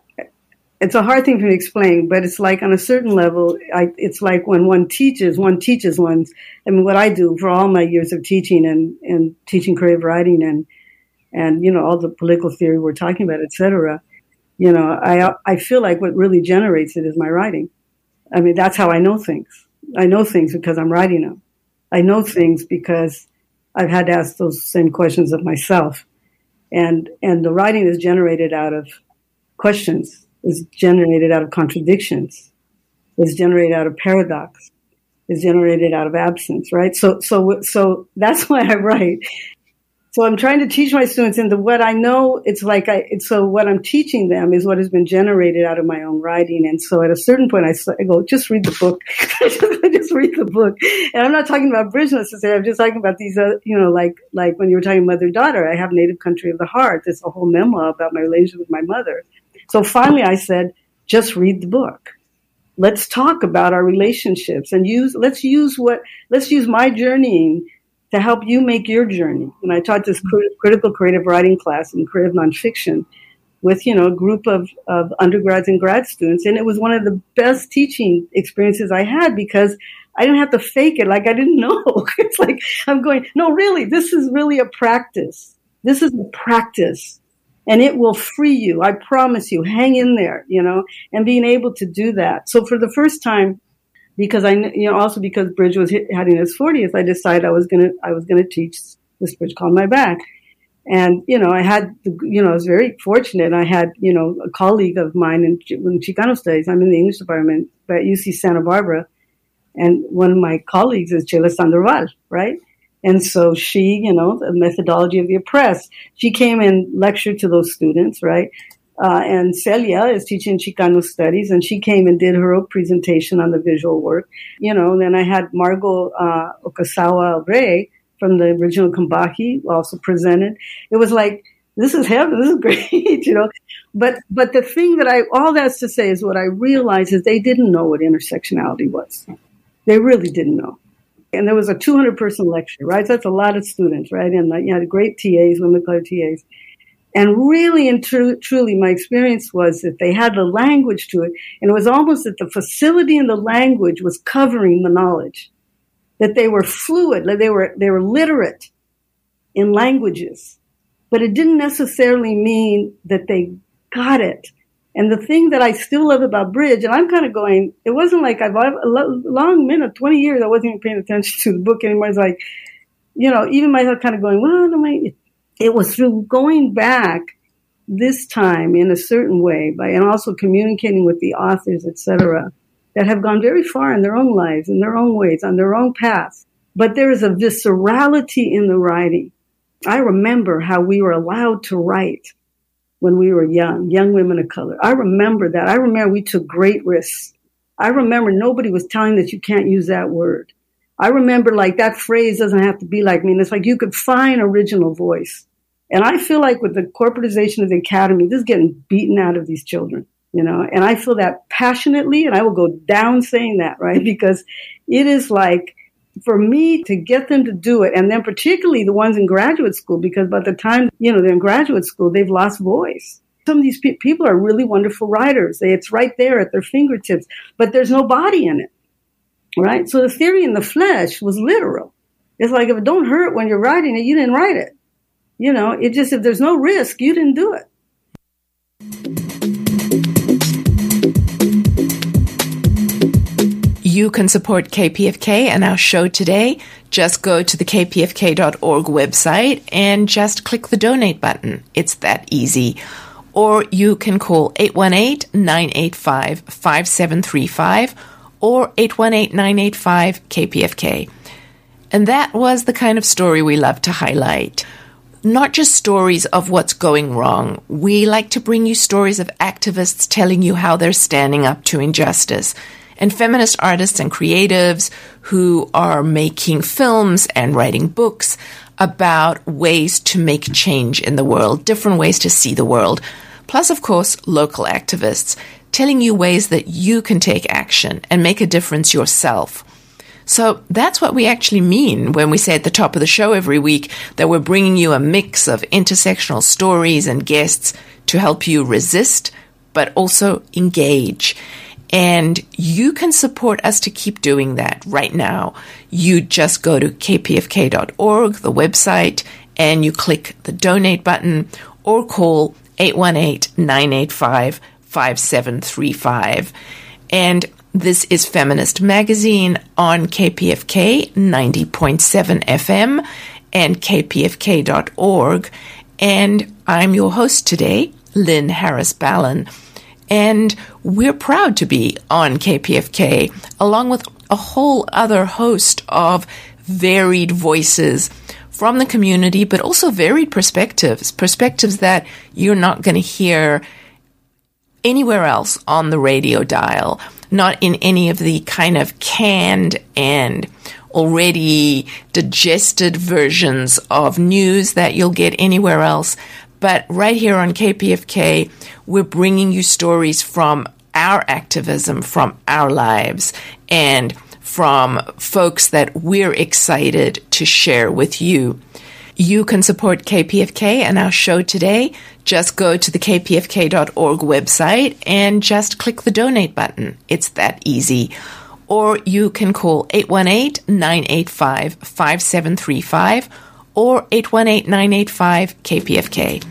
it's a hard thing for me to explain, but it's like on a certain level, I, it's like when one teaches, one teaches one's, I mean, what I do for all my years of teaching and, and teaching creative writing and, and, you know, all the political theory we're talking about, et cetera, you know, I, I feel like what really generates it is my writing. I mean, that's how I know things. I know things because I'm writing them. I know things because I've had to ask those same questions of myself. And, and the writing is generated out of questions, is generated out of contradictions, is generated out of paradox, is generated out of absence, right? So, so, so that's why I write. So I'm trying to teach my students, and the, what I know, it's like I, it's, so what I'm teaching them is what has been generated out of my own writing. And so at a certain point, I, I go, just read the book. Just read the book. And I'm not talking about Bridge necessarily. I'm just talking about these, uh, you know, like, like when you were talking mother-daughter, I have Native Country of the Heart. There's a whole memoir about my relationship with my mother. So finally I said, just read the book. Let's talk about our relationships and use, let's use what, let's use my journeying to help you make your journey. And I taught this crit- critical creative writing class in creative nonfiction with, you know, a group of, of undergrads and grad students. And it was one of the best teaching experiences I had because I didn't have to fake it like I didn't know. It's like, I'm going, no, really, this is really a practice. This is a practice. And it will free you. I promise you, hang in there, you know, and being able to do that. So for the first time, because I, you know, also because Bridge was having its fortieth, I decided I was going to, I was going to teach this Bridge Called My Back. And, you know, I had, you know, I was very fortunate. I had, you know, a colleague of mine in, in Chicano Studies. I'm in the English department at U C Santa Barbara. And one of my colleagues is Chela Sandoval, right? And so she, you know, the methodology of the oppressed, she came and lectured to those students, right? Uh, and Celia is teaching Chicano Studies, and she came and did her own presentation on the visual work. You know, and then I had Margot uh, Okasawa Ray from the original Combahee also presented. It was like, this is heaven, this is great, you know. But but the thing that I, all that's to say is what I realized is they didn't know what intersectionality was. They really didn't know. And there was a two hundred person lecture, right? So that's a lot of students, right? And you had great T As, women of color T As. And really and tru- truly, my experience was that they had the language to it. And it was almost that the facility and the language was covering the knowledge, that they were fluid, that they were, they were literate in languages. But it didn't necessarily mean that they got it. And the thing that I still love about Bridge, and I'm kind of going, it wasn't like I've a long minute, twenty years, I wasn't even paying attention to the book anymore. It's like, you know, even myself kind of going, well, no, my, it was through going back this time in a certain way, by and also communicating with the authors, et cetera, that have gone very far in their own lives, in their own ways, on their own paths. But there is a viscerality in the writing. I remember how we were allowed to write when we were young, young women of color. I remember that. I remember we took great risks. I remember nobody was telling that you can't use that word. I remember like that phrase doesn't have to be like me. And it's like you could find original voice. And I feel like with the corporatization of the academy, this is getting beaten out of these children, you know, and I feel that passionately, and I will go down saying that, right? Because it is like, for me to get them to do it, and then particularly the ones in graduate school, because by the time, you know, they're in graduate school, they've lost voice. Some of these pe- people are really wonderful writers. They, it's right there at their fingertips, but there's no body in it, right? So the theory in the flesh was literal. It's like, if it don't hurt when you're writing it, you didn't write it. You know, it just, if there's no risk, you didn't do it. You can support K P F K and our show today. Just go to the k p f k dot org website and just click the donate button. It's that easy. Or you can call eight one eight, nine eight five, five seven three five or eight one eight, nine eight five, K P F K. And that was the kind of story we love to highlight. Not just stories of what's going wrong. We like to bring you stories of activists telling you how they're standing up to injustice, and feminist artists and creatives who are making films and writing books about ways to make change in the world, different ways to see the world. Plus, of course, local activists telling you ways that you can take action and make a difference yourself. So that's what we actually mean when we say at the top of the show every week that we're bringing you a mix of intersectional stories and guests to help you resist, but also engage. And you can support us to keep doing that right now. You just go to k p f k dot org, the website, and you click the donate button or call eight one eight, nine eight five, five seven three five. And this is Feminist Magazine on K P F K ninety point seven F M and k p f k dot org. And I'm your host today, Lynn Harris Ballin. And we're proud to be on K P F K, along with a whole other host of varied voices from the community, but also varied perspectives, perspectives that you're not going to hear anywhere else on the radio dial, not in any of the kind of canned and already digested versions of news that you'll get anywhere else. But right here on K P F K, we're bringing you stories from our activism, from our lives, and from folks that we're excited to share with you. You can support K P F K and our show today. Just go to the k p f k dot org website and just click the donate button. It's that easy. Or you can call eight one eight, nine eight five, five seven three five or eight one eight, nine eight five, K P F K.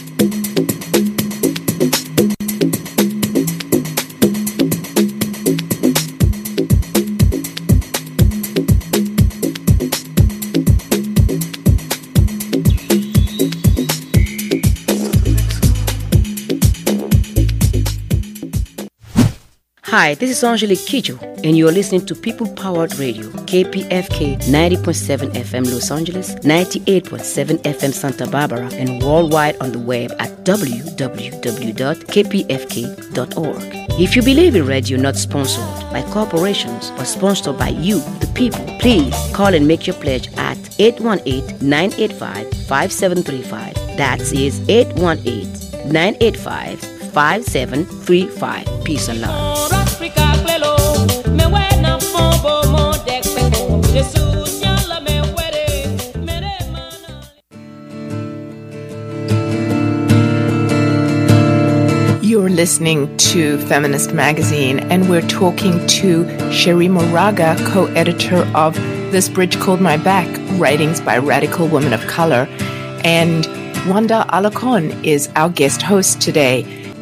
Hi, this is Angelique Kidjo, and you're listening to People Powered Radio, K P F K ninety point seven F M Los Angeles, ninety-eight point seven F M Santa Barbara, and worldwide on the web at w w w dot k p f k dot org. If you believe in radio not sponsored by corporations, but sponsored by you, the people, please call and make your pledge at eight one eight, nine eight five, five seven three five. That is eight one eight, nine eight five, five seven three five. Peace and love. You're listening to Feminist Magazine, and we're talking to Cherri Moraga, co-editor of This Bridge Called My Back, Writings by Radical Women of Color. And Wanda Alacon is our guest host today.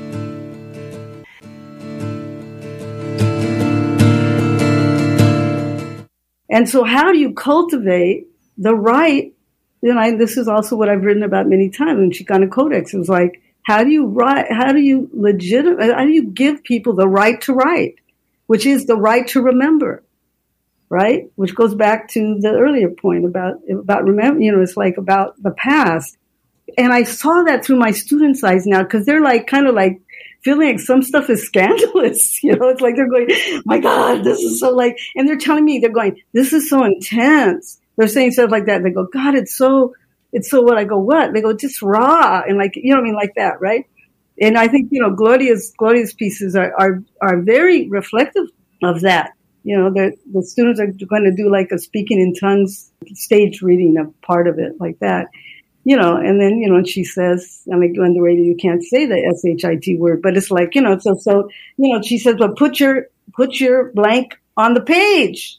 And so how do you cultivate the right? You know, this is also what I've written about many times in Chicana Codex. It was like, how do you write, how do you legitimate, how do you give people the right to write, which is the right to remember, right? Which goes back to the earlier point about, about remember, you know, it's like about the past. And I saw that through my students' eyes now, because they're like, kind of like feeling like some stuff is scandalous. You know, it's like they're going, my God, this is so like, and they're telling me, they're going, this is so intense. They're saying stuff like that. They go, God, it's so, it's so what? I go, what? They go, just raw. And like, you know what I mean? Like that, right? And I think, you know, Gloria's, Gloria's pieces are, are, are very reflective of that. You know, the, the students are going to do like a speaking in tongues stage reading of part of it like that. You know, and then, you know, and she says, I mean, on the radio, you can't say the S H I T word, but it's like, you know, so, so, you know, she says, well, put your, put your blank on the page,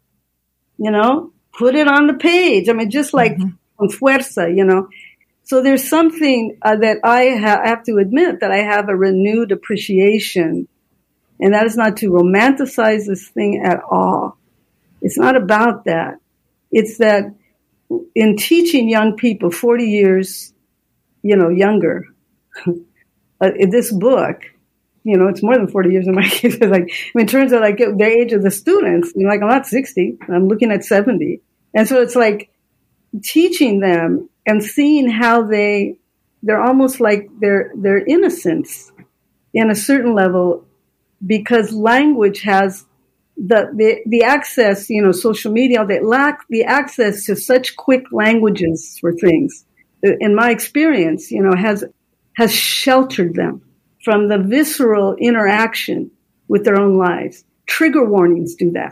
you know, put it on the page. I mean, just like, mm-hmm. Con fuerza, you know. So there's something uh, that I ha- have to admit that I have a renewed appreciation, and that is not to romanticize this thing at all. It's not about that. It's that in teaching young people, forty years, you know, younger, uh, in this book, you know, it's more than forty years in my case. It's like, I mean, in terms of like the age of the students, you know, like I'm not sixty, I'm looking at seventy. And so it's like, teaching them and seeing how they, they're almost like their, their innocence in a certain level, because language has the, the, the access, you know, social media, they lack the access to such quick languages for things. In my experience, you know, has, has sheltered them from the visceral interaction with their own lives. Trigger warnings do that.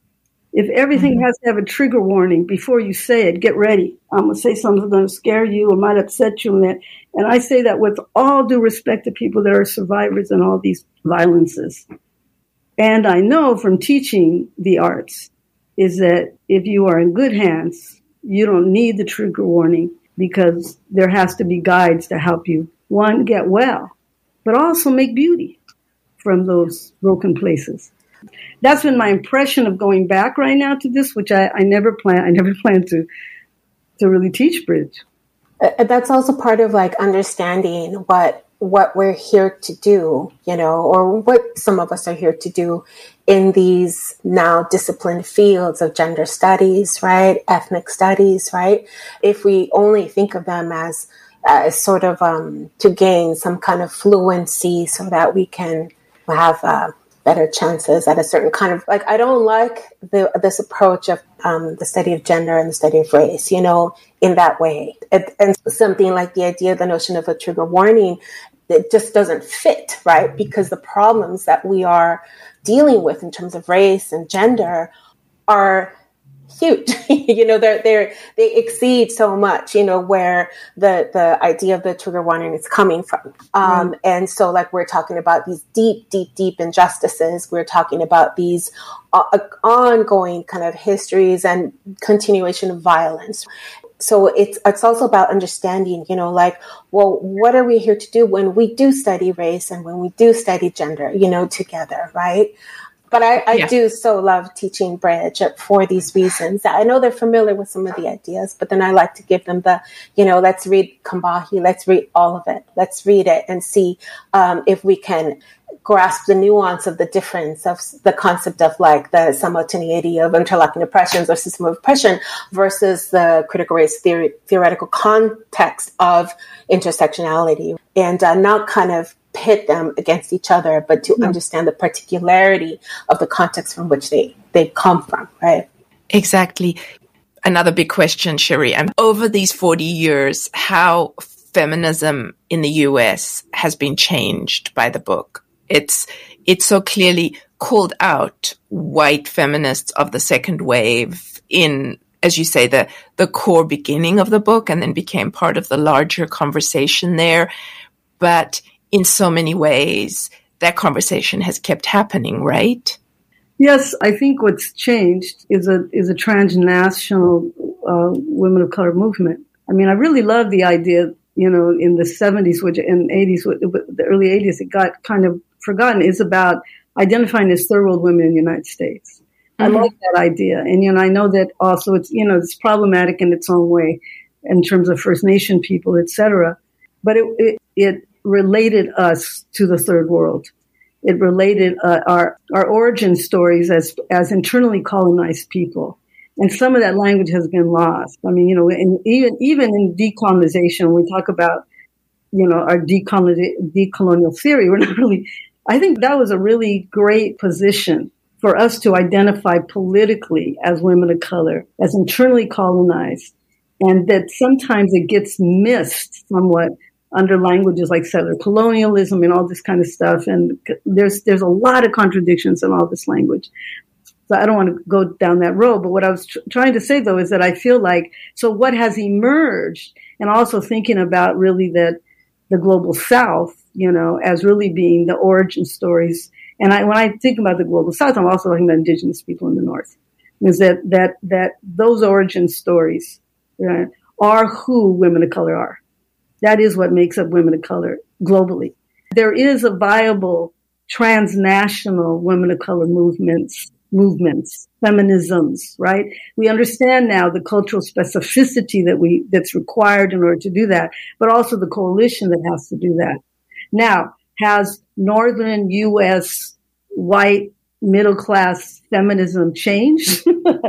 If everything mm-hmm. has to have a trigger warning before you say it, get ready. I'm going to say something that's going to scare you or might upset you. And, that, and I say that with all due respect to people that are survivors in all these violences. And I know from teaching the arts is that if you are in good hands, you don't need the trigger warning, because there has to be guides to help you, one, get well, but also make beauty from those broken places. That's been my impression of going back right now to this, which I, I never plan. I never planned to to really teach bridge. Uh, that's also part of like understanding what what we're here to do, you know, or what some of us are here to do in these now disciplined fields of gender studies, right, ethnic studies, right. If we only think of them as as sort of um, to gain some kind of fluency, so that we can have Uh, better chances at a certain kind of, like, I don't like the, this approach of um, the study of gender and the study of race, you know, in that way. It, and something like the idea, the notion of a trigger warning, it just doesn't fit, right? Because the problems that we are dealing with in terms of race and gender are huge. you know, they're, they're, they exceed so much, you know, where the, the idea of the trigger warning is coming from. Um, mm. And so like, we're talking about these deep, deep, deep injustices. We're talking about these uh, ongoing kind of histories and continuation of violence. So it's, it's also about understanding, you know, like, well, what are we here to do when we do study race and when we do study gender, you know, together, right? But I, I yeah. do so love teaching bridge for these reasons. I know they're familiar with some of the ideas, but then I like to give them the, you know, let's read Combahee, let's read all of it. Let's read it and see um, if we can grasp the nuance of the difference of the concept of like the simultaneity of interlocking oppressions or system of oppression versus the critical race theory, theoretical context of intersectionality, and uh, not kind of pit them against each other, but to mm-hmm. understand the particularity of the context from which they, they come from, right? Exactly. Another big question, Cherri. Um, over these forty years, how feminism in the U S has been changed by the book. It's it's so clearly called out white feminists of the second wave in, as you say, the, the core beginning of the book, and then became part of the larger conversation there. But in so many ways, that conversation has kept happening, right? Yes, I think what's changed is a is a transnational uh, women of color movement. I mean, I really love the idea, you know, in the seventies, which in eighties, the early eighties, it got kind of forgotten. It's about identifying as third world women in the United States. Mm-hmm. I like that idea. And, you know, I know that also it's, you know, it's problematic in its own way in terms of First Nation people, et cetera. But it, it, it related us to the third world. It related uh, our our origin stories as as internally colonized people, and some of that language has been lost. I mean, you know, and even even in decolonization, when we talk about, you know, our decolonial decolonial theory, we're not really. I think that was a really great position for us to identify politically as women of color, as internally colonized, and that sometimes it gets missed somewhat under languages like settler colonialism and all this kind of stuff. And there's there's a lot of contradictions in all this language. So I don't want to go down that road. But what I was tr- trying to say, though, is that I feel like, so what has emerged, and also thinking about really that the global South, you know, as really being the origin stories. And I, when I think about the global South, I'm also talking about indigenous people in the North. Is that that that those origin stories, right, are who women of color are. That is what makes up women of color globally. There is a viable transnational women of color movements, movements, feminisms, right? We understand now the cultural specificity that we, that's required in order to do that, but also the coalition that has to do that. Now, has Northern U S white middle class feminism changed?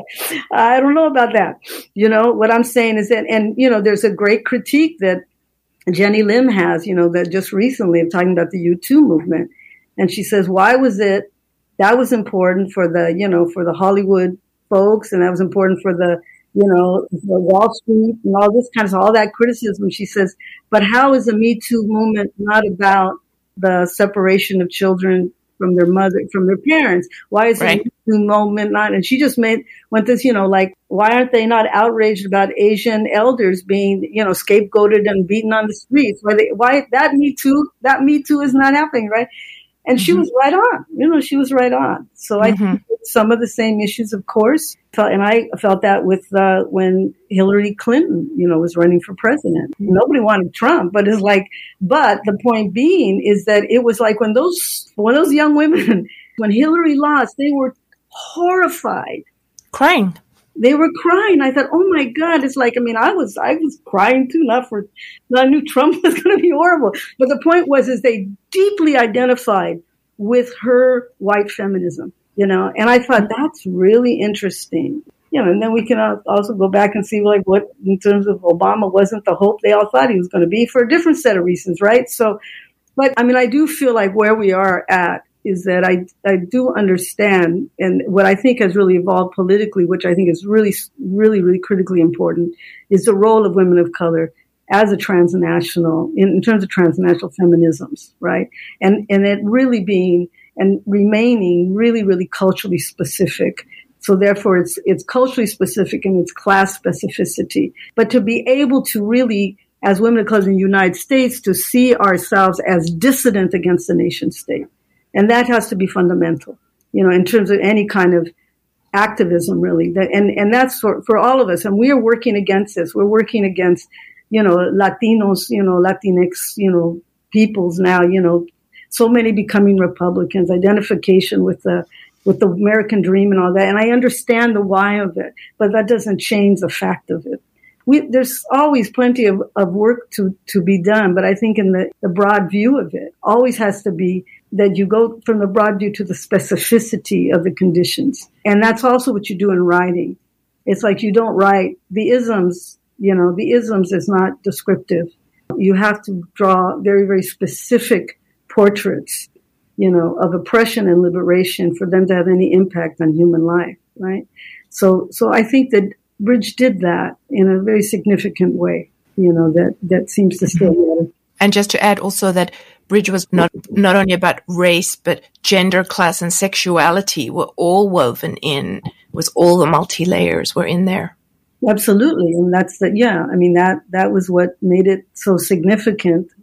I don't know about that. You know, what I'm saying is that, and, you know, there's a great critique that Jenny Lim has, you know, that just recently, I'm talking about the U two movement. And she says, why was it, that was important for the, you know, for the Hollywood folks, and that was important for the, you know, the Wall Street and all this kind of, all that criticism. She says, but how is the Me Too movement not about the separation of children from their mother, from their parents? Why is right. the Me Too movement not? And she just made, went this, you know, like, why aren't they not outraged about Asian elders being, you know, scapegoated and beaten on the streets? Why they, why that Me Too, that Me Too is not happening, right? And mm-hmm. she was right on, you know, she was right on. So mm-hmm. I think some of the same issues, of course, and I felt that with, uh, when Hillary Clinton, you know, was running for president. Mm-hmm. Nobody wanted Trump, but it's like, but the point being is that it was like when those, when those young women, when Hillary lost, they were horrified. Crying. They were crying. I thought, oh my God, it's like, I mean, I was, I was crying too, not for, I knew Trump was going to be horrible. But the point was, is they deeply identified with her white feminism, you know, and I thought that's really interesting. You know, and then we can also go back and see like what, in terms of Obama, wasn't the hope they all thought he was going to be for a different set of reasons, right? So, but I mean, I do feel like where we are at is that I, I do understand, and what I think has really evolved politically, which I think is really, really, really critically important, is the role of women of color as a transnational, in, in terms of transnational feminisms, right? And, and it really being and remaining really, really culturally specific. So therefore it's, it's culturally specific in its class specificity. But to be able to really, as women of color in the United States, to see ourselves as dissident against the nation state. And that has to be fundamental, you know, in terms of any kind of activism, really. That, and, and that's for, for all of us. And we are working against this. We're working against, you know, Latinos, you know, Latinx, you know, peoples now, you know, so many becoming Republicans, identification with the, with the American dream and all that. And I understand the why of it, but that doesn't change the fact of it. We, there's always plenty of, of work to, to be done, but I think in the, the broad view of it always has to be that you go from the broad view to the specificity of the conditions. And that's also what you do in writing. It's like you don't write the isms, you know, the isms is not descriptive. You have to draw very, very specific portraits, you know, of oppression and liberation for them to have any impact on human life, right? So, so I think that Bridge did that in a very significant way, you know, that, that seems to still matter. And just to add also that Bridge was not, not only about race, but gender, class, and sexuality were all woven in, was all the multi-layers were in there. Absolutely. And that's the, yeah, I mean, that, that was what made it so significant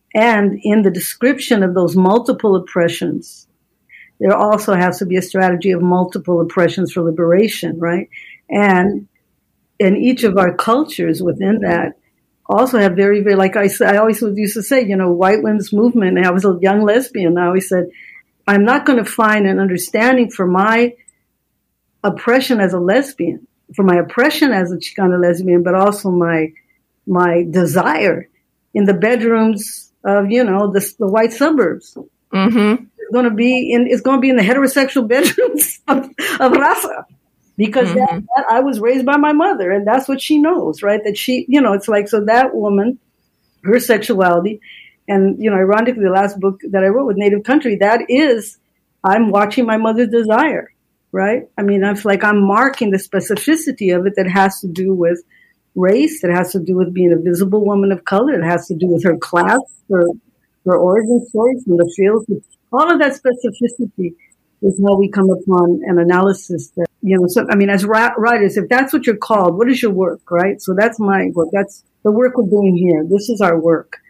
And in the description of those multiple oppressions, there also has to be a strategy of multiple oppressions for liberation, right? And in each of our cultures within that also have very, very, like I said, I always used to say, you know, white women's movement, and I was a young lesbian, I always said, I'm not going to find an understanding for my oppression as a lesbian, for my oppression as a Chicana lesbian, but also my my desire in the bedrooms of, you know, the, the white suburbs. Mm-hmm. It's going to be in it's going to be in the heterosexual bedrooms of, of Raza, because mm-hmm. that, that I was raised by my mother, and that's what she knows, right? That she, you know, it's like, so that woman, her sexuality, and, you know, ironically, the last book that I wrote with Native Country, that is, I'm watching my mother's desire, right? I mean, it's like I'm marking the specificity of it that has to do with race, that has to do with being a visible woman of color, it has to do with her class, her, her origin story from the field. All of that specificity is how we come upon an analysis that, you know, so, I mean, as ra- writers, if that's what you're called, what is your work, right? So that's my work. That's the work we're doing here. This is our work.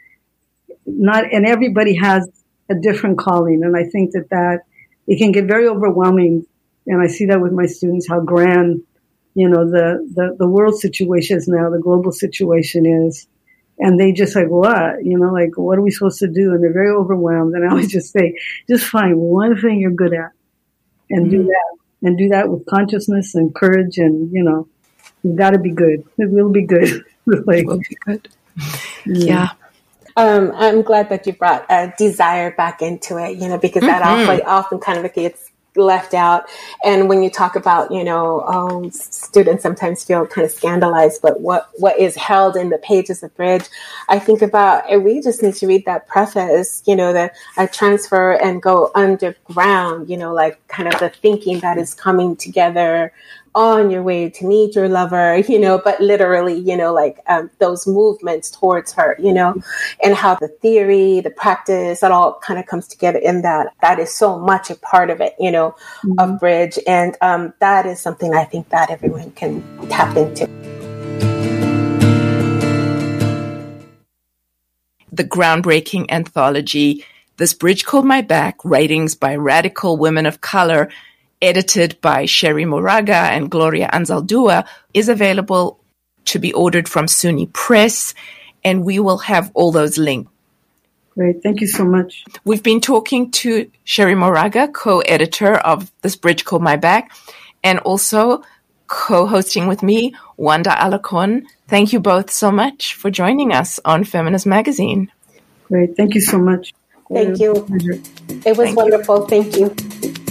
Not, and everybody has a different calling. And I think that that, it can get very overwhelming. And I see that with my students, how grand, you know, the, the, the world situation is now, the global situation is. And they just like, what? You know, like, what are we supposed to do? And they're very overwhelmed. And I always just say, just find one thing you're good at and mm-hmm. do that. And do that with consciousness and courage. And, you know, you've got to be good. It will be good. Like, it will be good. Yeah. yeah. Um, I'm glad that you brought uh, desire back into it, you know, because that mm-hmm. often, often kind of gets left out. And when you talk about, you know, um, students sometimes feel kind of scandalized, but what, what is held in the pages of Bridge, I think about, and we just need to read that preface, you know, the I transfer and go underground, you know, like kind of the thinking that is coming together on your way to meet your lover, you know, but literally, you know, like um, those movements towards her, you know, and how the theory, the practice, that all kind of comes together in that. That is so much a part of it, you know, mm-hmm. of Bridge. And um, that is something I think that everyone can tap into. The groundbreaking anthology, This Bridge Called My Back, Writings by Radical Women of Color, edited by Sherry Moraga and Gloria Anzaldúa, is available to be ordered from SUNY Press, and we will have all those linked. Great. Thank you so much. We've been talking to Sherry Moraga, co-editor of This Bridge Called My Back, and also co-hosting with me, Wanda Alacon. Thank you both so much for joining us on Feminist Magazine. Great. Thank you so much. Thank you. It was Thank wonderful. You. Thank you.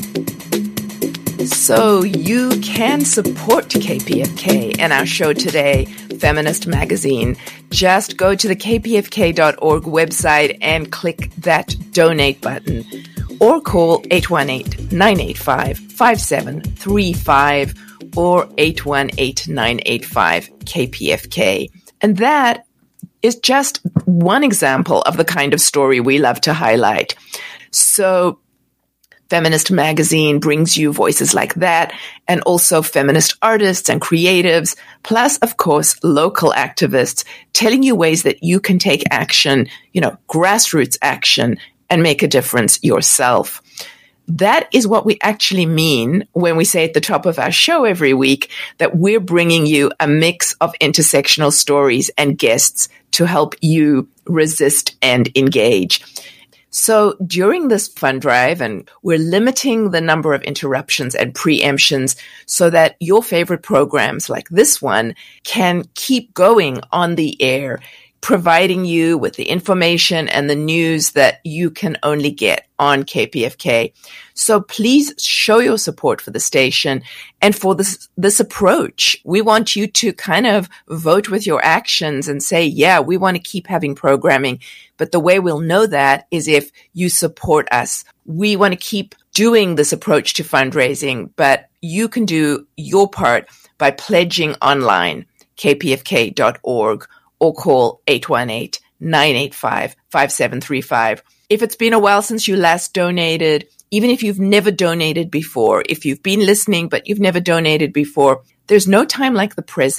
So you can support K P F K and our show today, Feminist Magazine. Just go to the k p f k dot org website and click that donate button, or call eight one eight, nine eight five, five seven three five or eight one eight, nine eight five, K P F K. And that is just one example of the kind of story we love to highlight. So Feminist Magazine brings you voices like that, and also feminist artists and creatives, plus, of course, local activists telling you ways that you can take action, you know, grassroots action, and make a difference yourself. That is what we actually mean when we say at the top of our show every week that we're bringing you a mix of intersectional stories and guests to help you resist and engage. So during this fund drive, and we're limiting the number of interruptions and preemptions so that your favorite programs like this one can keep going on the air, providing you with the information and the news that you can only get on K P F K. So please show your support for the station and for this, this approach. We want you to kind of vote with your actions and say, yeah, we want to keep having programming. But the way we'll know that is if you support us. We want to keep doing this approach to fundraising, but you can do your part by pledging online, k p f k dot org, or call eight one eight, nine eight five, five seven three five. If it's been a while since you last donated, even if you've never donated before, if you've been listening but you've never donated before, there's no time like the present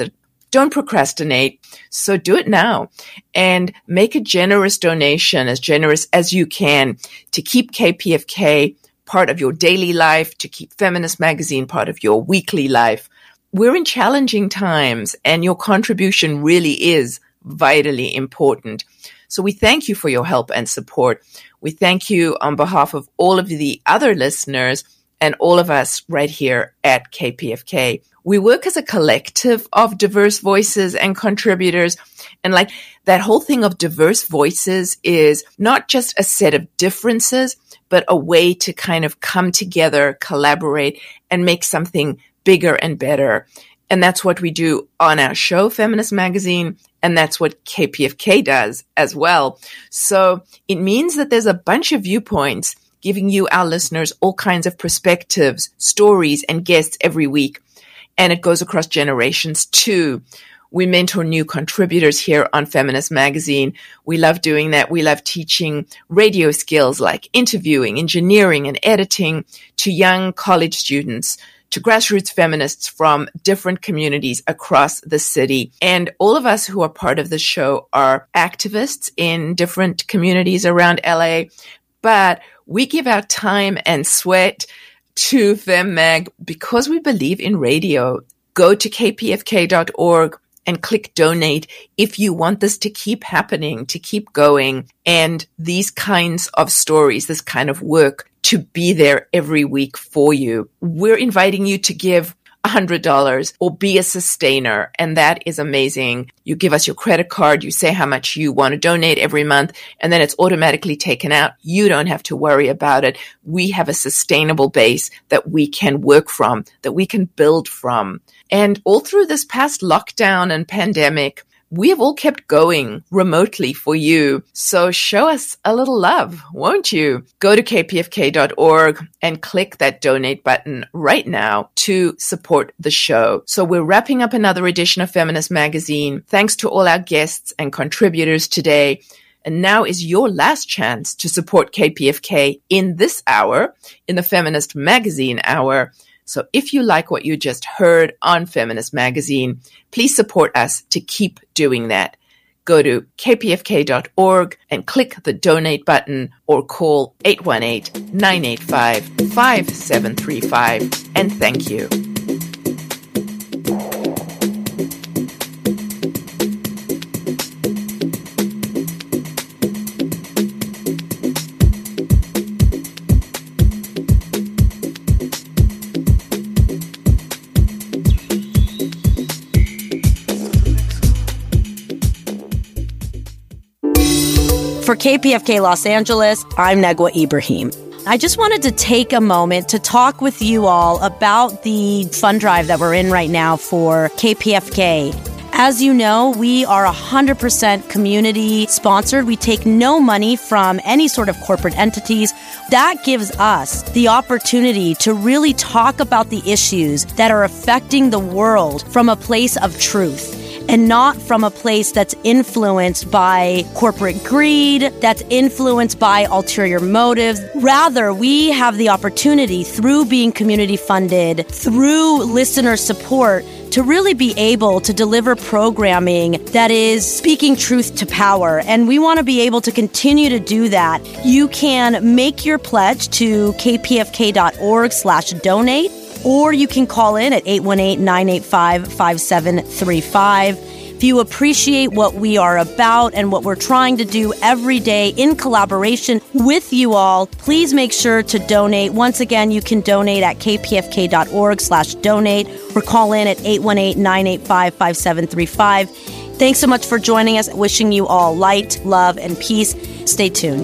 Don't procrastinate. So do it now and make a generous donation, as generous as you can, to keep K P F K part of your daily life, to keep Feminist Magazine part of your weekly life. We're in challenging times, and your contribution really is vitally important. So we thank you for your help and support. We thank you on behalf of all of the other listeners and all of us right here at K P F K. We work as a collective of diverse voices and contributors. And like that whole thing of diverse voices is not just a set of differences, but a way to kind of come together, collaborate, and make something bigger and better. And that's what we do on our show, Feminist Magazine. And that's what K P F K does as well. So it means that there's a bunch of viewpoints giving you, our listeners, all kinds of perspectives, stories, and guests every week. And it goes across generations too. We mentor new contributors here on Feminist Magazine. We love doing that. We love teaching radio skills like interviewing, engineering, and editing to young college students, to grassroots feminists from different communities across the city. And all of us who are part of the show are activists in different communities around L A, but we give our time and sweat to FemMag because we believe in radio. Go to k p f k dot org and click donate if you want this to keep happening, to keep going, and these kinds of stories, this kind of work to be there every week for you. We're inviting you to give one hundred dollars or be a sustainer, and that is amazing. You give us your credit card, you say how much you want to donate every month, and then it's automatically taken out. You don't have to worry about it. We have a sustainable base that we can work from, that we can build from. And all through this past lockdown and pandemic, we have all kept going remotely for you. So show us a little love, won't you? Go to k p f k dot org and click that donate button right now to support the show. So we're wrapping up another edition of Feminist Magazine. Thanks to all our guests and contributors today. And now is your last chance to support K P F K in this hour, in the Feminist Magazine hour. So if you like what you just heard on Feminist Magazine, please support us to keep doing that. Go to k p f k dot org and click the donate button or call eight one eight, nine eight five, five seven three five. And thank you. For K P F K Los Angeles, I'm Negwa Ibrahim. I just wanted to take a moment to talk with you all about the fund drive that we're in right now for K P F K. As you know, we are one hundred percent community sponsored. We take no money from any sort of corporate entities. That gives us the opportunity to really talk about the issues that are affecting the world from a place of truth, and not from a place that's influenced by corporate greed, that's influenced by ulterior motives. Rather, we have the opportunity, through being community funded, through listener support, to really be able to deliver programming that is speaking truth to power. And we want to be able to continue to do that. You can make your pledge to k p f k dot org slash donate, or you can call in at eight one eight, nine eight five, five seven three five. If you appreciate what we are about and what we're trying to do every day in collaboration with you all, please make sure to donate. Once again, you can donate at k p f k dot org slash donate or call in at eight one eight, nine eight five, five seven three five. Thanks so much for joining us. Wishing you all light, love, and peace. Stay tuned.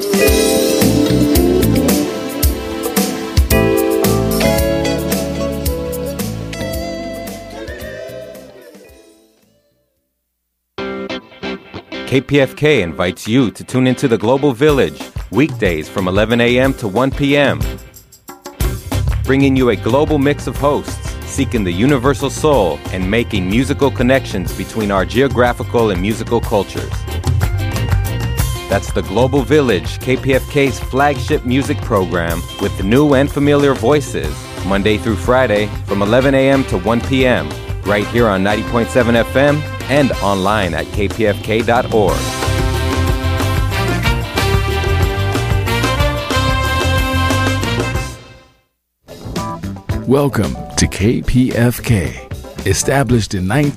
K P F K invites you to tune into the Global Village, weekdays from eleven a.m. to one p.m., bringing you a global mix of hosts seeking the universal soul and making musical connections between our geographical and musical cultures. That's the Global Village, K P F K's flagship music program with new and familiar voices, Monday through Friday from eleven a.m. to one p.m., right here on ninety point seven F M and online at k p f k dot org. Welcome to K P F K, established in nineteen